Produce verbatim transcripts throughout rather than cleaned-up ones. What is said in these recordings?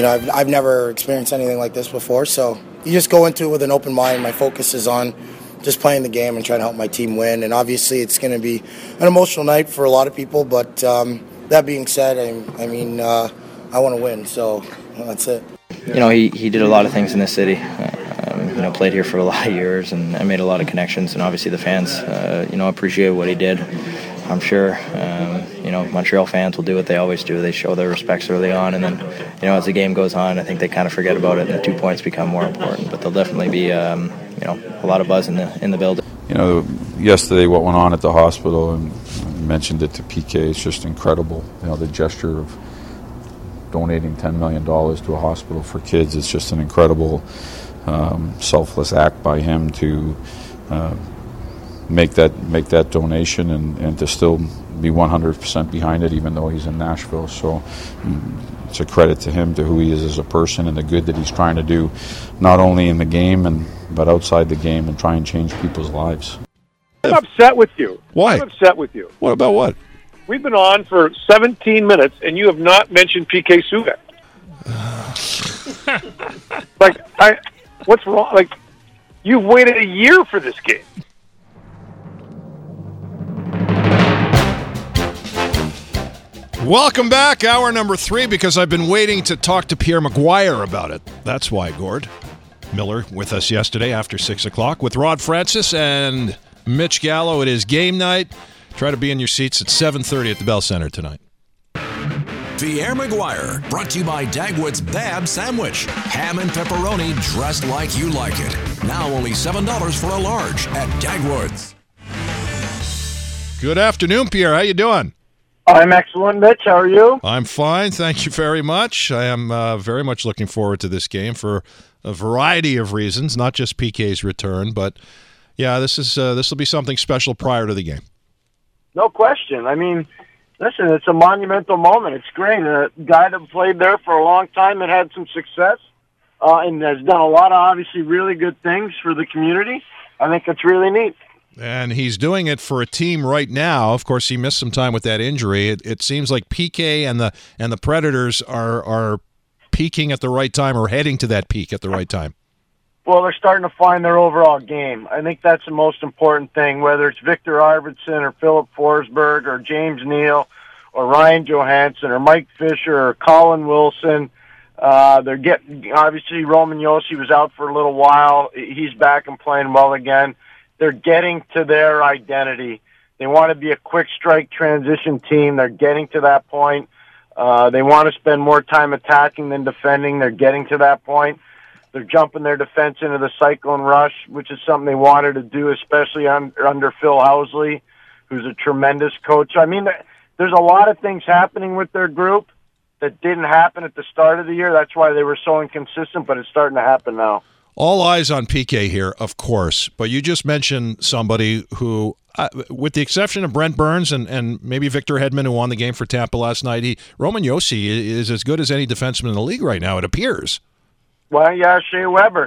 know, I've, I've never experienced anything like this before, so you just go into it with an open mind. My focus is on just playing the game and trying to help my team win, and obviously it's going to be an emotional night for a lot of people, but um, that being said, I, I mean, uh, I want to win, so well, that's it. You know, he, he did a lot of things in this city. Um, you know, played here for a lot of years, and I made a lot of connections, and obviously the fans, uh, you know, appreciate what he did. I'm sure, um, you know, Montreal fans will do what they always do. They show their respects early on, and then, you know, as the game goes on, I think they kind of forget about it, and the two points become more important. But there'll definitely be, um, you know, a lot of buzz in the in the building. You know, yesterday what went on at the hospital, and I mentioned it to P K, it's just incredible. You know, the gesture of donating ten million dollars to a hospital for kids, it's just an incredible, um, selfless act by him to uh, make that make that donation and, and to still be one hundred percent behind it, even though he's in Nashville. So um, it's a credit to him, to who he is as a person, and the good that he's trying to do, not only in the game and but outside the game, and try and change people's lives. I'm upset with you. Why? I'm upset with you. What about what? We've been on for seventeen minutes, and you have not mentioned P K Subban. like, I, what's wrong? Like, you've waited a year for this game. Welcome back, hour number three, because I've been waiting to talk to Pierre McGuire about it. That's why, Gord. Miller with us yesterday after six o'clock with Rod Francis and Mitch Gallo. It is game night. Try to be in your seats at seven thirty at the Bell Center tonight. Pierre McGuire, brought to you by Dagwood's Bab Sandwich. Ham and pepperoni dressed like you like it. Now only seven dollars for a large at Dagwood's. Good afternoon, Pierre. How you doing? I'm excellent, Mitch. How are you? I'm fine. Thank you very much. I am uh, very much looking forward to this game for a variety of reasons, not just P K's return, but yeah, this is uh, this will be something special prior to the game. No question. I mean, listen, it's a monumental moment. It's great. A guy that played there for a long time and had some success uh, and has done a lot of obviously really good things for the community. I think it's really neat. And he's doing it for a team right now. Of course, he missed some time with that injury. It, it seems like P K and the and the Predators are are peaking at the right time, or heading to that peak at the right time. Well, they're starting to find their overall game. I think that's the most important thing, whether it's Victor Arvidsson or Philip Forsberg or James Neal or Ryan Johansson or Mike Fisher or Colin Wilson. Uh, they're getting, obviously, Roman Josi was out for a little while. He's back and playing well again. They're getting to their identity. They want to be a quick strike transition team. They're getting to that point. Uh, they want to spend more time attacking than defending. They're getting to that point. They're jumping their defense into the cyclone rush, which is something they wanted to do, especially on, under Phil Housley, who's a tremendous coach. I mean, there's a lot of things happening with their group that didn't happen at the start of the year. That's why they were so inconsistent, but it's starting to happen now. All eyes on P K here, of course, but you just mentioned somebody who, uh, with the exception of Brent Burns and, and maybe Victor Hedman, who won the game for Tampa last night, he, Roman Josi is as good as any defenseman in the league right now, it appears. Well, yeah, Shea Weber.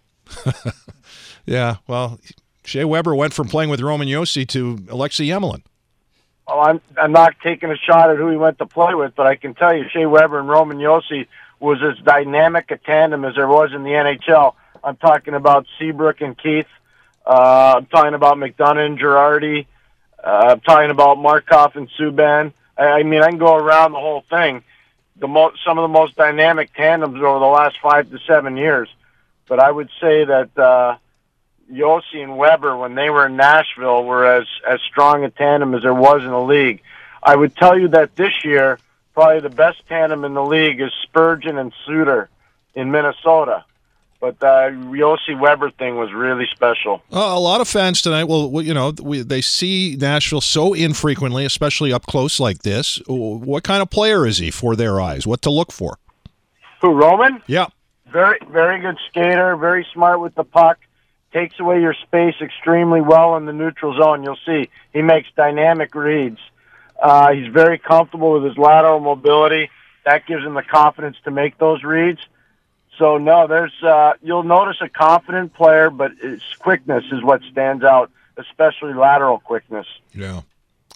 yeah, well, Shea Weber went from playing with Roman Josi to Alexei Yemelin. Well, I'm I'm not taking a shot at who he went to play with, but I can tell you Shea Weber and Roman Josi was as dynamic a tandem as there was in the N H L. I'm talking about Seabrook and Keith. Uh, I'm talking about McDonough and Girardi. Uh, I'm talking about Markov and Subban. I, I mean, I can go around the whole thing. The mo- some of the most dynamic tandems over the last five to seven years. But I would say that uh, Josi and Weber, when they were in Nashville, were as, as strong a tandem as there was in the league. I would tell you that this year, probably the best tandem in the league is Spurgeon and Suter in Minnesota. But the uh, Josi-Weber thing was really special. Uh, a lot of fans tonight, well, you know, we, they see Nashville so infrequently, especially up close like this. What kind of player is he for their eyes? What to look for? Who, Roman? Yeah. Very, very good skater, very smart with the puck, takes away your space extremely well in the neutral zone. You'll see he makes dynamic reads. Uh, he's very comfortable with his lateral mobility. That gives him the confidence to make those reads. So, no, there's uh, you'll notice a confident player, but his quickness is what stands out, especially lateral quickness. Yeah.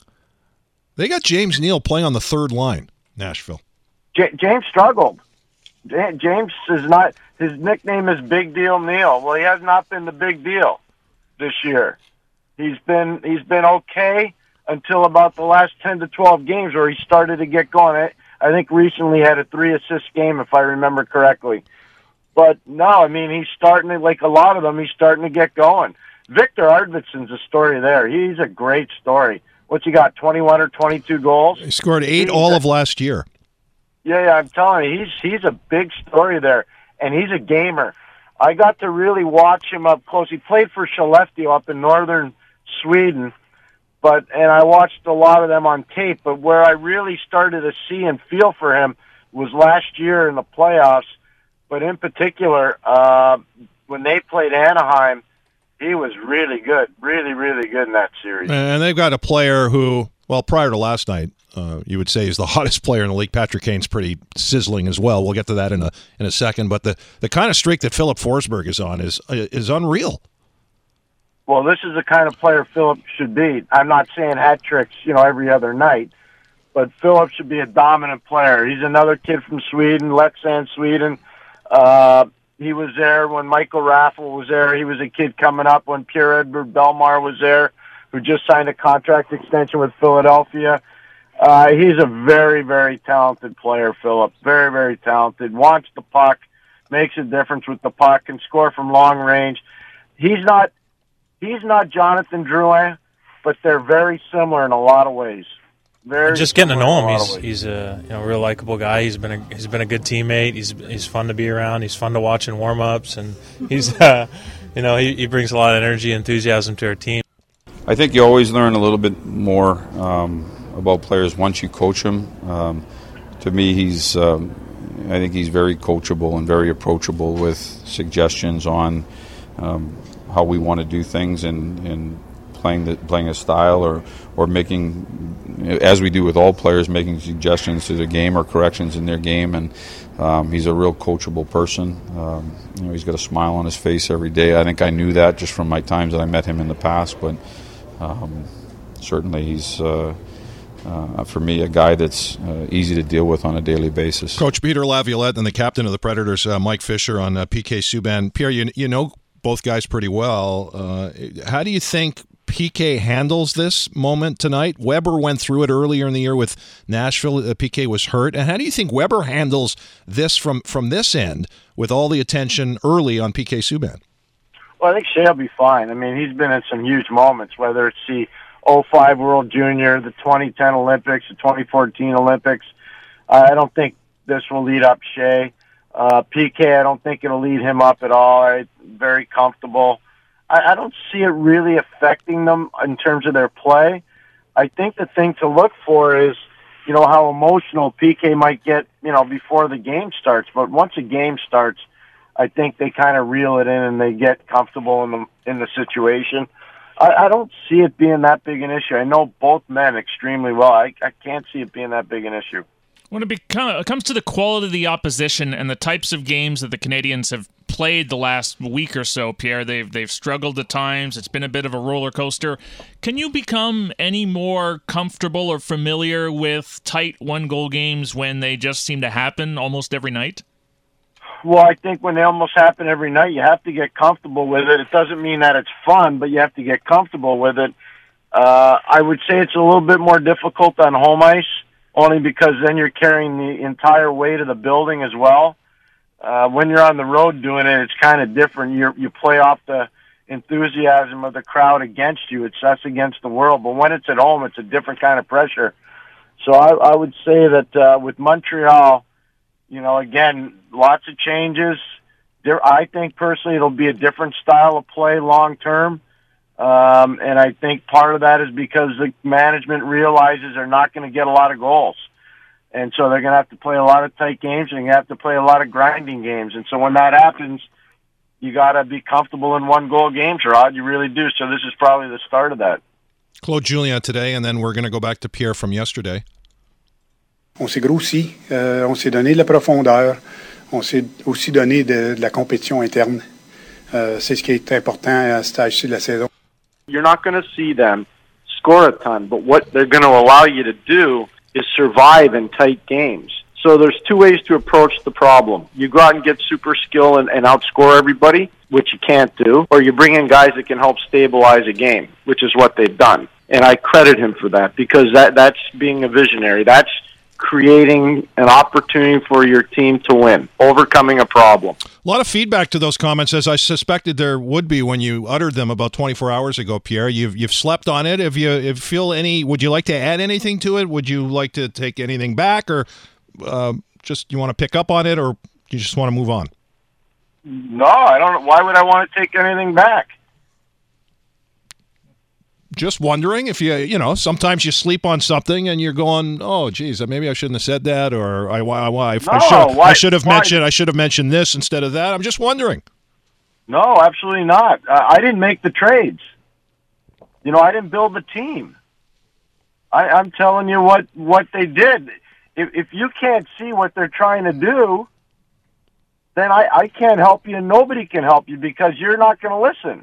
They got James Neal playing on the third line, Nashville. J- James struggled. James is not, his nickname is Big Deal Neil. Well, he has not been the big deal this year. He's been he's been okay until about the last ten to twelve games where he started to get going. I, I think recently he had a three-assist game, if I remember correctly. But, no, I mean, he's starting to, like a lot of them, he's starting to get going. Victor Arvidsson's a story there. He's a great story. What's he got, twenty-one or twenty-two goals? He scored eight he's all a, of last year. Yeah, yeah, I'm telling you, he's he's a big story there, and he's a gamer. I got to really watch him up close. He played for Skellefteå up in northern Sweden, but and I watched a lot of them on tape. But where I really started to see and feel for him was last year in the playoffs. But in particular, uh, when they played Anaheim, he was really good, really, really good in that series. And they've got a player who, well, prior to last night, uh, you would say is the hottest player in the league. Patrick Kane's pretty sizzling as well. We'll get to that in a in a second. But the, the kind of streak that Philip Forsberg is on is is unreal. Well, this is the kind of player Philip should be. I'm not saying hat tricks, you know, every other night, but Philip should be a dominant player. He's another kid from Sweden, Leksand, Sweden. Uh, he was there when Michael Raffl was there. He was a kid coming up when Pierre-Edouard Bellemare was there, who just signed a contract extension with Philadelphia. Uh, he's a very, very talented player, Philip. Very, very talented. Wants the puck, makes a difference with the puck, can score from long range. He's not, he's not Jonathan Drouin, but they're very similar in a lot of ways. Very just getting to know him, he's he's a you know real likable guy. He's been a he's been a good teammate. He's he's fun to be around. He's fun to watch in warm ups, and he's uh, you know he, he brings a lot of energy, enthusiasm to our team. I think you always learn a little bit more um, about players once you coach them. Um, to me, he's um, I think he's very coachable and very approachable with suggestions on um, how we want to do things and. and playing the, playing a style or, or making, as we do with all players, making suggestions to the game or corrections in their game. And um, he's a real coachable person. Um, you know, he's got a smile on his face every day. I think I knew that just from my times that I met him in the past. But um, certainly he's, uh, uh, for me, a guy that's uh, easy to deal with on a daily basis. Coach Peter Laviolette and the captain of the Predators, uh, Mike Fisher, on uh, P K Subban. Pierre, you, you know both guys pretty well. Uh, how do you think P K handles this moment tonight? Weber went through it earlier in the year with Nashville. Uh, P K was hurt. And how do you think Weber handles this from, from this end with all the attention early on P K Subban? Well, I think Shea will be fine. I mean, he's been in some huge moments, whether it's the oh five World Junior, the twenty ten Olympics, the twenty fourteen Olympics. Uh, I don't think this will lead up Shea. Uh, P K, I don't think it'll lead him up at all. I'm very comfortable. I don't see it really affecting them in terms of their play. I think the thing to look for is, you know, how emotional P K might get, you know, before the game starts. But once a game starts, I think they kind of reel it in and they get comfortable in the in the situation. I, I don't see it being that big an issue. I know both men extremely well. I, I can't see it being that big an issue. When it, become, it comes to the quality of the opposition and the types of games that the Canadians have played the last week or so, Pierre, they've they've struggled at times. It's been a bit of a roller coaster. Can you become any more comfortable or familiar with tight one-goal games when they just seem to happen almost every night? Well, I think when they almost happen every night, you have to get comfortable with it. It doesn't mean that it's fun, but you have to get comfortable with it. Uh, I would say it's a little bit more difficult on home ice, only because then you're carrying the entire weight of the building as well. Uh, when you're on the road doing it, it's kind of different. You you play off the enthusiasm of the crowd against you. It's us against the world. But when it's at home, it's a different kind of pressure. So I, I would say that uh, with Montreal, you know, again, lots of changes. There, I think personally it'll be a different style of play long term. Um, and I think part of that is because the management realizes they're not going to get a lot of goals. And so they're going to have to play a lot of tight games, and you have to play a lot of grinding games. And so when that happens, you got to be comfortable in one-goal games, Rod. You really do. So this is probably the start of that. Claude Julien today, and then we're going to go back to Pierre from yesterday. On s'est grossi, euh, on s'est donné de la profondeur, on s'est aussi donné de, de la compétition interne. Euh, c'est ce qui est important à cet âge-ci de la saison. You're not going to see them score a ton, but what they're going to allow you to do is survive in tight games. So there's two ways to approach the problem. You go out and get super skill and, and outscore everybody, which you can't do, or you bring in guys that can help stabilize a game, which is what they've done. And I credit him for that, because that that's being a visionary. That's creating an opportunity for your team to win, overcoming a problem. A lot of feedback to those comments, as I suspected there would be when you uttered them about twenty-four hours ago, Pierre. You've you've slept on it. If you if feel any, would you like to add anything to it? Would you like to take anything back, or uh, just you want to pick up on it, or you just want to move on? No, I don't. Why would I want to take anything back? Just wondering if you, you know, sometimes you sleep on something and you're going, oh, geez, maybe I shouldn't have said that, or I, I, I, no, I should, why, I should have why? mentioned, I should have mentioned this instead of that. I'm just wondering. No, absolutely not. Uh, I didn't make the trades. You know, I didn't build the team. I, I'm telling you what, what they did. If, if you can't see what they're trying to do, then I, I can't help you, and nobody can help you, because you're not going to listen.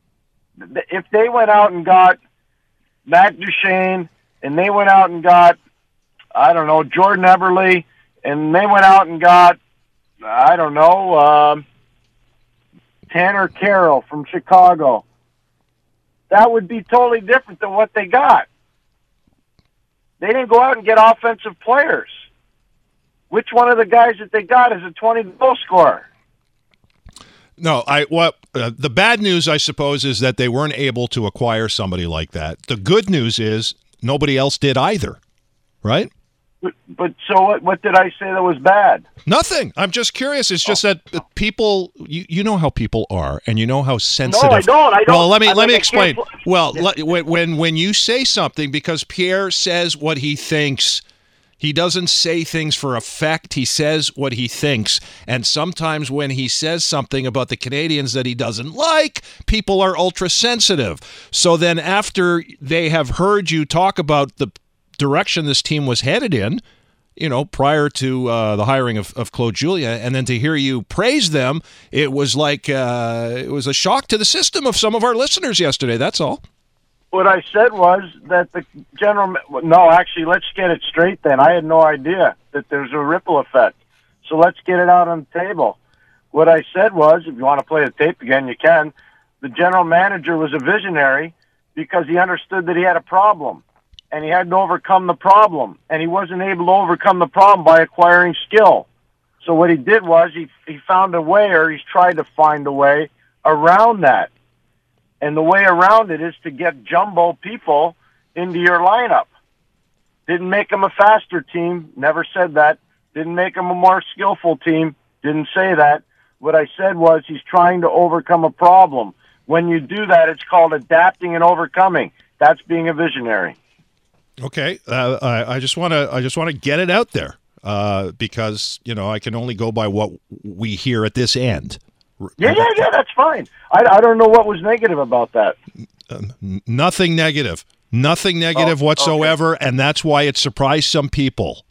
If they went out and got Matt Duchene, and they went out and got, I don't know, Jordan Eberle, and they went out and got, I don't know, um, Tanner Carroll from Chicago, that would be totally different than what they got. They didn't go out and get offensive players. Which one of the guys that they got is a twenty-goal scorer? No, I what uh, the bad news, I suppose, is that they weren't able to acquire somebody like that. The good news is nobody else did either, right? But, but so what, what did I say that was bad? Nothing. I'm just curious. It's just oh. that people, you, you know how people are, and you know how sensitive. No, I don't. I don't. Well, let me I let mean, me I explain. can't... Well, let, when when you say something, because Pierre says what he thinks. He doesn't say things for effect. He says what he thinks. And sometimes when he says something about the Canadians that he doesn't like, people are ultra sensitive. So then after they have heard you talk about the direction this team was headed in, you know, prior to uh, the hiring of, of Claude Julien, and then to hear you praise them, it was like uh, it was a shock to the system of some of our listeners yesterday. That's all. What I said was that the general... No, actually, let's get it straight then. I had no idea that there's a ripple effect. So let's get it out on the table. What I said was, if you want to play the tape again, you can. The general manager was a visionary because he understood that he had a problem, and he had to overcome the problem, and he wasn't able to overcome the problem by acquiring skill. So what he did was he, he found a way, or he's tried to find a way around that. And the way around it is to get jumbo people into your lineup. Didn't make them a faster team. Never said that. Didn't make them a more skillful team. Didn't say that. What I said was he's trying to overcome a problem. When you do that, it's called adapting and overcoming. That's being a visionary. Okay, uh, I, I just want to I just want to get it out there uh, because you know I can only go by what we hear at this end. Yeah, yeah, yeah, that's fine. I, I don't know what was negative about that. Uh, nothing negative. Nothing negative oh, whatsoever, okay. And that's why it surprised some people.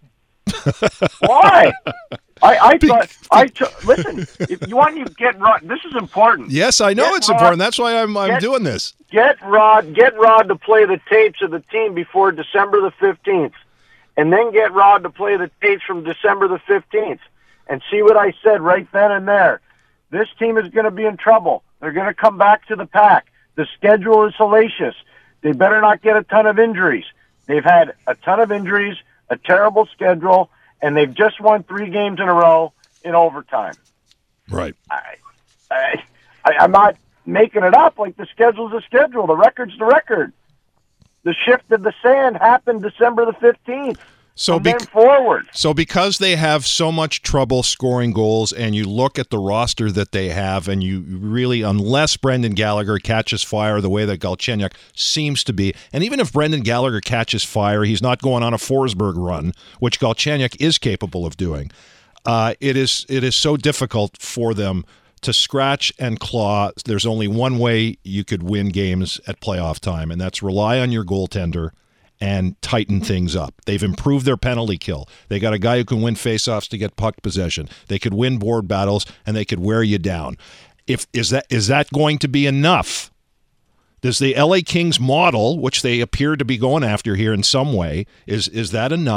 Why? I, I thought, I t- listen, if you want to get Rod, this is important. Yes, I know get it's Rod, important. That's why I'm I'm get, doing this. Get Rod, get Rod to play the tapes of the team before December the fifteenth, and then get Rod to play the tapes from December the fifteenth, and see what I said right then and there. This team is going to be in trouble. They're going to come back to the pack. The schedule is hellacious. They better not get a ton of injuries. They've had a ton of injuries, a terrible schedule, and they've just won three games in a row in overtime. Right. I, I, I, I'm not making it up. Like, the schedule's a schedule. The record's the record. The shift of the sand happened December the fifteenth. So From be- then forward. So because they have so much trouble scoring goals, and you look at the roster that they have, and you really, unless Brendan Gallagher catches fire the way that Galchenyuk seems to be, and even if Brendan Gallagher catches fire, he's not going on a Forsberg run, which Galchenyuk is capable of doing. Uh, it is it is so difficult for them to scratch and claw. There's only one way you could win games at playoff time, and that's rely on your goaltender and tighten things up. They've improved their penalty kill. They got a guy who can win faceoffs to get puck possession. They could win board battles, and they could wear you down. If is that is that going to be enough? Does the L A Kings model, which they appear to be going after here in some way, is is that enough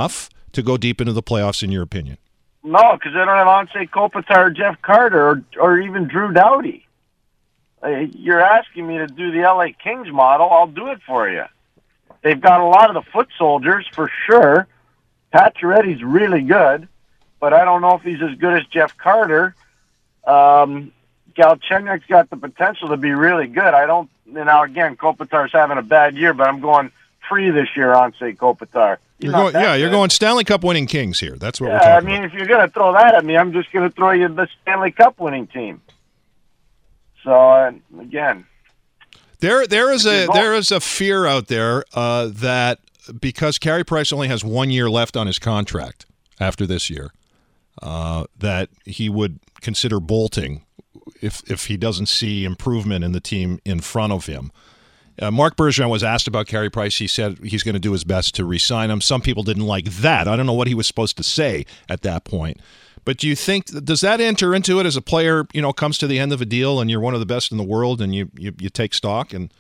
to go deep into the playoffs, in your opinion? No, because they don't have Anse Kopitar or Jeff Carter or, or even Drew Doughty. Uh, you're asking me to do the L A Kings model. I'll do it for you. They've got a lot of the foot soldiers for sure. Pacioretty's really good, but I don't know if he's as good as Jeff Carter. Um, Galchenyuk's got the potential to be really good. I don't. Now again, Kopitar's having a bad year, but I'm going free this year on say Kopitar. You're going, yeah, you're going Stanley Cup winning Kings here. That's what yeah, we're talking I mean, about. if you're going to throw that at me, I'm just going to throw you the Stanley Cup winning team. So uh, again, there there is a there is a fear out there uh, that because Carey Price only has one year left on his contract after this year, uh, that he would consider bolting if if he doesn't see improvement in the team in front of him. Uh, Marc Bergevin was asked about Carey Price. He said he's going to do his best to re-sign him. Some people didn't like that. I don't know what he was supposed to say at that point. But do you think, does that enter into it as a player, you know, comes to the end of a deal and you're one of the best in the world and you, you, you take stock and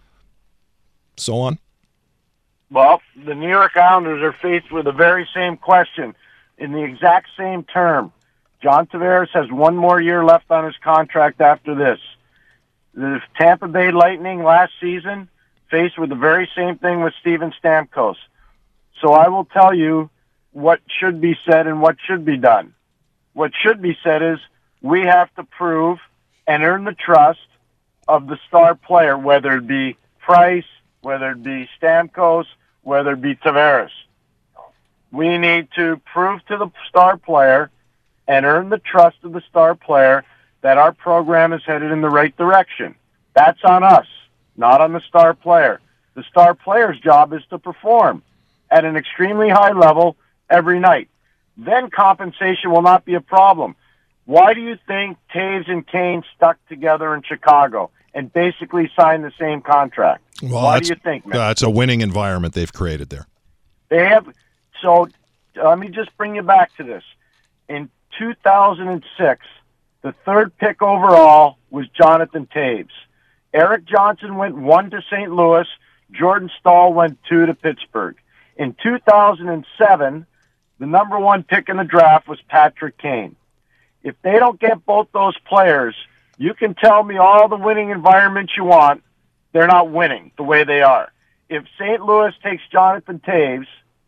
so on? Well, the New York Islanders are faced with the very same question in the exact same term. John Tavares has one more year left on his contract after this. The Tampa Bay Lightning last season faced with the very same thing with Steven Stamkos. So I will tell you what should be said and what should be done. What should be said is we have to prove and earn the trust of the star player, whether it be Price, whether it be Stamkos, whether it be Tavares. We need to prove to the star player and earn the trust of the star player that our program is headed in the right direction. That's on us, not on the star player. The star player's job is to perform at an extremely high level every night. Then compensation will not be a problem. Why do you think Taves and Kane stuck together in Chicago and basically signed the same contract? Well, Why do you think, man? That's a winning environment they've created there. They have. So let me just bring you back to this. In two thousand six, the third pick overall was Jonathan Taves. Eric Johnson went one to Saint Louis. Jordan Staal went two to Pittsburgh. In two thousand seven, the number one pick in the draft was Patrick Kane. If they don't get both those players, you can tell me all the winning environments you want. They're not winning the way they are. If Saint Louis takes Jonathan Taves,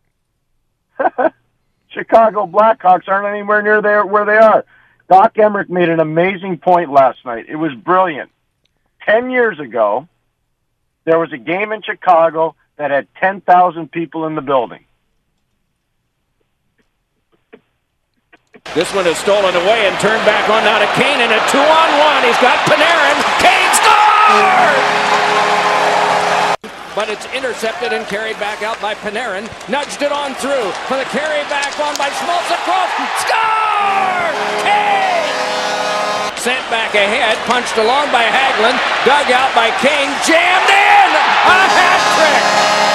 Chicago Blackhawks aren't anywhere near there where they are. Doc Emmerich made an amazing point last night. It was brilliant. Ten years ago, there was a game in Chicago that had ten thousand people in the building. This one is stolen away and turned back on now to Kane in a two-on-one. He's got Panarin. Kane scores! But it's intercepted and carried back out by Panarin. Nudged it on through for the carry back on by Schmaltz-Across. Score! Kane! Sent back ahead, punched along by Hagelin. Dug out by Kane. Jammed in! A hat trick!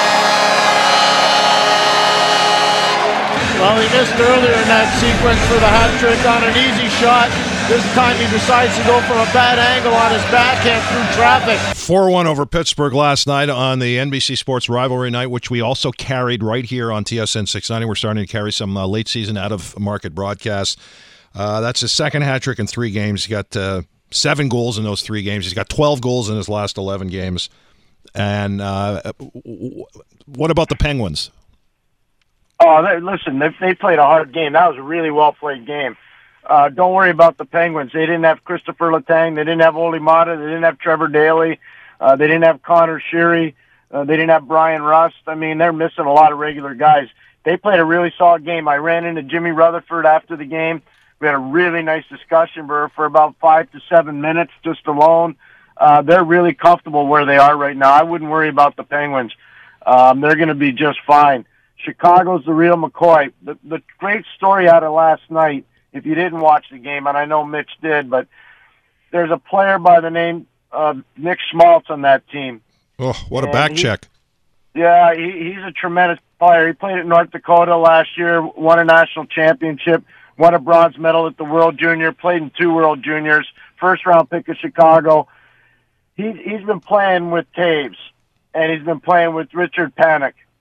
Well, he missed earlier in that sequence for the hat trick on an easy shot. This time he decides to go from a bad angle on his backhand through traffic. four one over Pittsburgh last night on the N B C Sports Rivalry Night, which we also carried right here on T S N six ninety. We're starting to carry some uh, late season out-of-market broadcasts. Uh, that's his second hat trick in three games. He got uh, seven goals in those three games. He's got twelve goals in his last eleven games. And uh, what about the Penguins? Oh, they, listen, they, they played a hard game. That was a really well-played game. Uh, don't worry about the Penguins. They didn't have Christopher Letang. They didn't have Ole Mata. They didn't have Trevor Daley. Uh, they didn't have Connor Sheary. Uh, they didn't have Brian Rust. I mean, they're missing a lot of regular guys. They played a really solid game. I ran into Jimmy Rutherford after the game. We had a really nice discussion for, for about five to seven minutes just alone. Uh, they're really comfortable where they are right now. I wouldn't worry about the Penguins. Um, they're going to be just fine. Chicago's the real McCoy. The, the great story out of last night, if you didn't watch the game, and I know Mitch did, but there's a player by the name of Nick Schmaltz on that team. Oh, what a and back he, check. Yeah, he, he's a tremendous player. He played at North Dakota last year, won a national championship, won a bronze medal at the World Junior, played in two World Juniors, first-round pick of Chicago. He, he's been playing with Taves, and he's been playing with Richard Panik.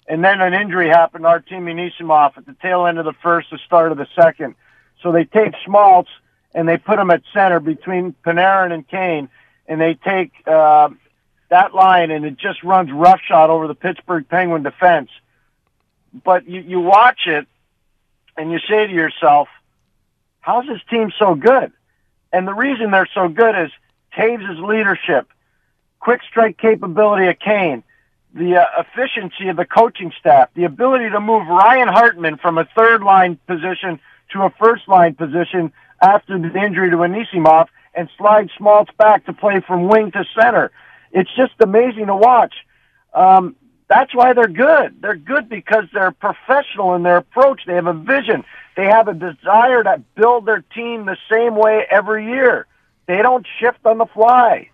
And then an injury happened to Artemi Anisimov at the tail end of the first, the start of the second. So they take Schmaltz and they put him at center between Panarin and Kane, and they take uh, that line and it just runs roughshod over the Pittsburgh Penguin defense. But you, you watch it and you say to yourself, how's this team so good? And the reason they're so good is Taves' leadership, quick strike capability of Kane, the uh, efficiency of the coaching staff, the ability to move Ryan Hartman from a third-line position to a first-line position after the injury to Anisimov and slide Schmaltz back to play from wing to center. It's just amazing to watch. Um, that's why they're good. They're good because they're professional in their approach. They have a vision. They have a desire to build their team the same way every year. They don't shift on the fly.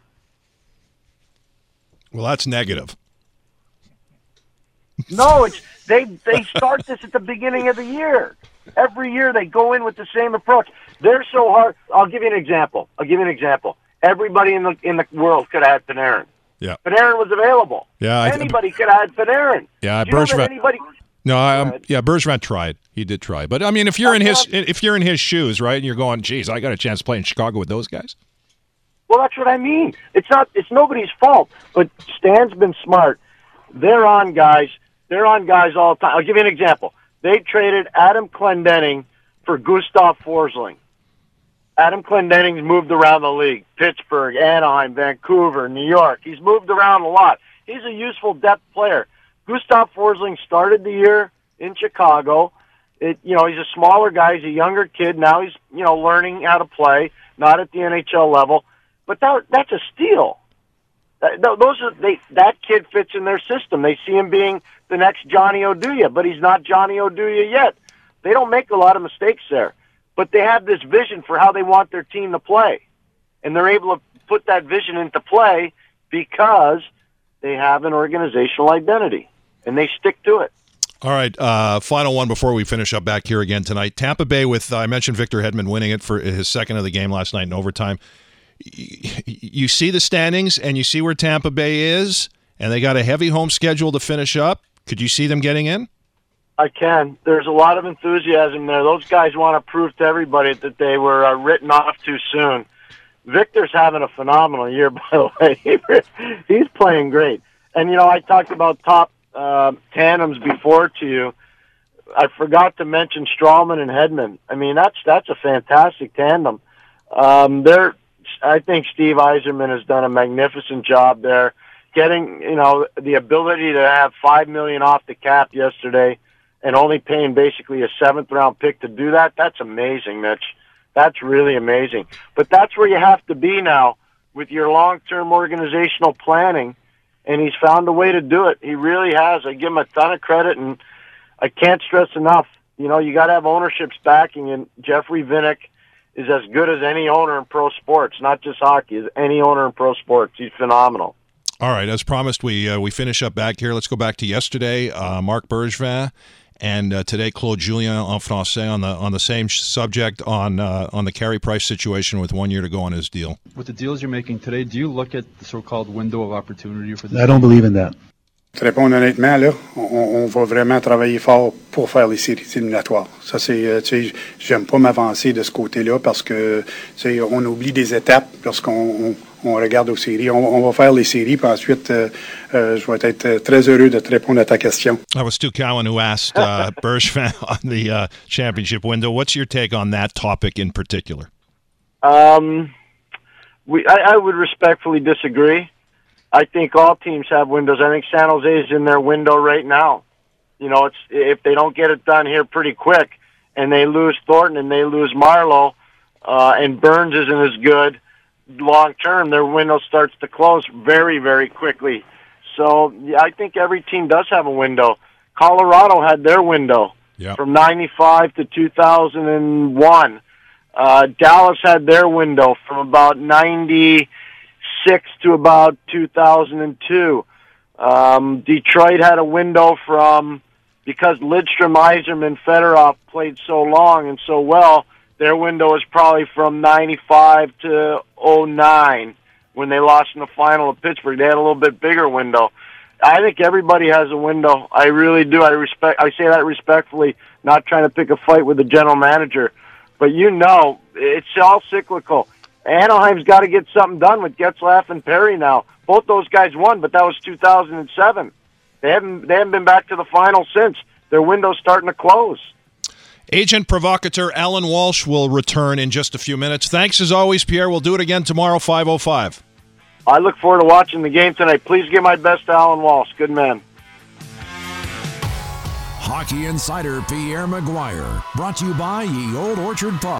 Well, that's negative. No, it's they they start this at the beginning of the year. Every year they go in with the same approach. They're so hard. I'll give you an example. I'll give you an example. Everybody in the in the world could have had Panarin. Yeah. Panarin was available. Yeah, I, anybody could have had Panarin. Yeah, Do you know that Bergevin. anybody. No, I, um, yeah, Bergevin tried. He did try, but I mean, if you're in his if you're in his shoes, right, and you're going, geez, I got a chance to play in Chicago with those guys. Well, that's what I mean. It's not. It's nobody's fault. But Stan's been smart. They're on guys. They're on guys all the time. I'll give you an example. They traded Adam Clendening for Gustav Forsling. Adam Clendening's moved around the league. Pittsburgh, Anaheim, Vancouver, New York. He's moved around a lot. He's a useful depth player. Gustav Forsling started the year in Chicago. It, you know, he's a smaller guy. He's a younger kid. Now he's, you know, learning how to play, not at the N H L level. But that, that's a steal. That, those are, they, that kid fits in their system. They see him being the next Johnny Oduya, but he's not Johnny Oduya yet. They don't make a lot of mistakes there. But they have this vision for how they want their team to play. And they're able to put that vision into play because they have an organizational identity. And they stick to it. All right, uh, final one before we finish up back here again tonight. Tampa Bay with, uh, I mentioned Victor Hedman winning it for his second of the game last night in overtime. You see the standings and you see where Tampa Bay is, and they got a heavy home schedule to finish up. Could you see them getting in? I can. There's a lot of enthusiasm there. Those guys want to prove to everybody that they were uh, written off too soon. Victor's having a phenomenal year, by the way. He's playing great. And, you know, I talked about top uh, tandems before to you. I forgot to mention Strawman and Hedman. I mean, that's that's a fantastic tandem. Um, they're, I think Steve Yzerman has done a magnificent job there, getting, you know, the ability to have five million dollars off the cap yesterday and only paying basically a seventh round pick to do that. That's amazing, Mitch. That's really amazing. But that's where you have to be now with your long-term organizational planning, and he's found a way to do it. He really has. I give him a ton of credit, and I can't stress enough, you know, you got to have ownership's backing, and Jeffrey Vinik is as good as any owner in pro sports, not just hockey, as any owner in pro sports. He's phenomenal. All right, as promised, we uh, we finish up back here. Let's go back to yesterday. Uh, Marc Bergevin and uh, today Claude Julien en français on the on the same subject on uh, on the Carey Price situation with one year to go on his deal. With the deals you're making today, do you look at the so-called window of opportunity for this? I don't believe in that. Te répondre honnêtement, là, on, on va vraiment travailler fort pour faire les séries éliminatoires. Ça, c'est, euh, tu sais, j'aime pas m'avancer de ce côté-là parce que, tu sais, on oublie des étapes lorsqu'on on, on regarde aux séries. On, on va faire les séries, puis ensuite, euh, euh, je vais être très heureux de te répondre à ta question. That was Stu Cowan who asked uh, Bergevin on the uh, championship window. What's your take on that topic in particular? Um, we, I, I would respectfully disagree. I think all teams have windows. I think San Jose is in their window right now. You know, it's if they don't get it done here pretty quick, and they lose Thornton and they lose Marleau, uh, and Burns isn't as good long term, their window starts to close very, very quickly. So yeah, I think every team does have a window. Colorado had their window yep. from ninety-five to two thousand one. Uh, Dallas had their window from about ninety. Six to about two thousand two. Um, Detroit had a window from, because Lidstrom, Yzerman, Fedorov played so long and so well, their window was probably from ninety-five to oh nine when they lost in the final of Pittsburgh. They had a little bit bigger window. I think everybody has a window. I really do. I respect. I say that respectfully, not trying to pick a fight with the general manager. But you know, it's all cyclical. Anaheim's got to get something done with Getzlaf and Perry now. Both those guys won, but that was two thousand seven. They haven't they haven't been back to the final since. Their window's starting to close. Agent provocateur Alan Walsh will return in just a few minutes. Thanks as always, Pierre. We'll do it again tomorrow, five oh five. I look forward to watching the game tonight. Please give my best to Alan Walsh. Good man. Hockey Insider Pierre McGuire, brought to you by Ye Old Orchard Pub.